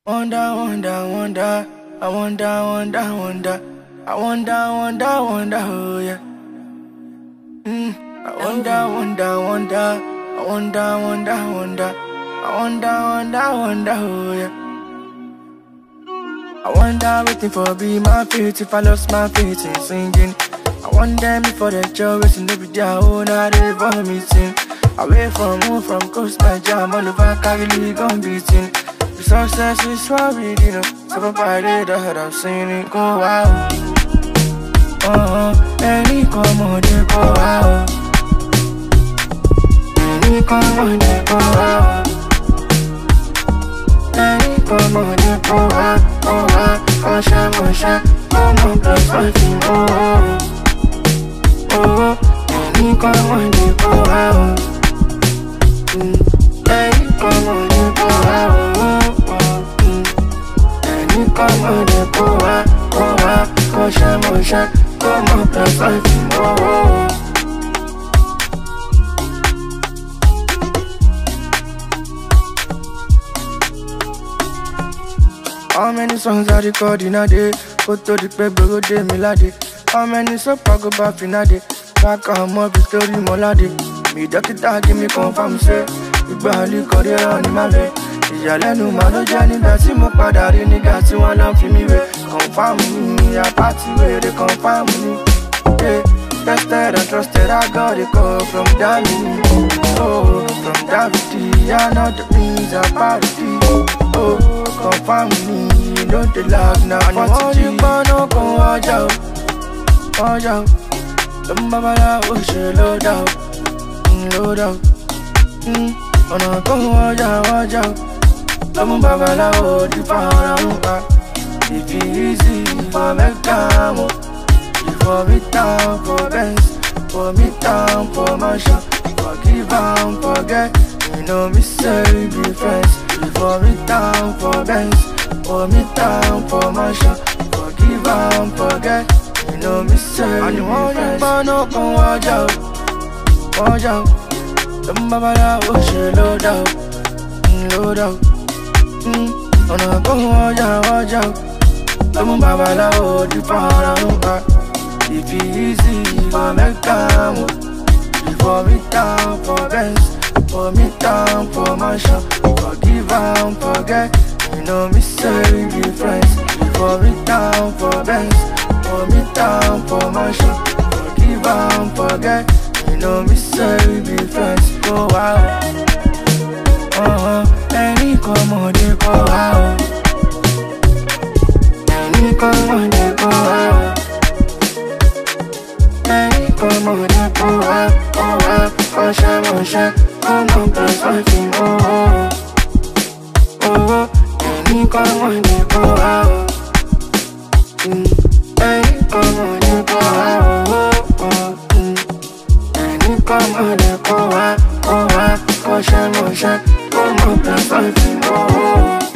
Wonder, wonder, wonder. I wonder, wonder, wonder. I wonder, wonder, wonder, oh yeah. I wonder, wonder, wonder. I wonder, wonder, wonder. I wonder, wonder, wonder, oh yeah. I wonder waiting for be my feet if I lost my faith in singing. I want them before the job is in the video, oh, now they vomiting. Away from home, from coast, my jam, all over Cali, gun beating. The success is worried, you know. So I party that I've seen it go out. Any come on, they go out. Any come on, they go out. Any come on, they go out. Oh, Mosha, come on, plus my thing, any come on, they go out. Any come on, they go out. Come on, go out, Mosha, come on, plus my thing, How many songs I record in a day? Go to the paper, go day, melody. How many soap I go back in a day? Back on more victory, molade. Me doctor give me confirm, say we barely got it on in my way. Ìyàlẹ́nu mà ló jẹ́ nígbà tí mo padà rí nígbà tí wọ́n lọ fi mí wé. Confirm me, apáti wèrè confirm me. Yeah, tested and trusted, I got it call from Danny. Oh, from Davide, I know the things are party. Oh, confirm me, you know the love now. And you want you no go watch out. Don't baba la oh she load out. Wanna go watch out. Don't baba la oh the power. If it easy for me come, for me down for Benz, for me down for Masha, forgive and forget. You know me say we be friends. For me down for Benz, for me down for Masha, forgive and forget. You know me say and you want to burn up and watch out. Don't baba la oh she load out. Wanna go watch out. Don't baba la oh the power. If it easy for me come, for me down for Benz, for me down for Masha, forgive and forget. You know me say we be friends. For me down for Benz, for me down for Masha, forgive and forget. You know me say we be friends. Go out. Any come on, they go out. Any come on, they go out. Any come on, they go out. Mosha, come on, plus my thing, any come on, they go out. Any come on, they go out. Any come on, they go out. Mosha, come on, plus my thing,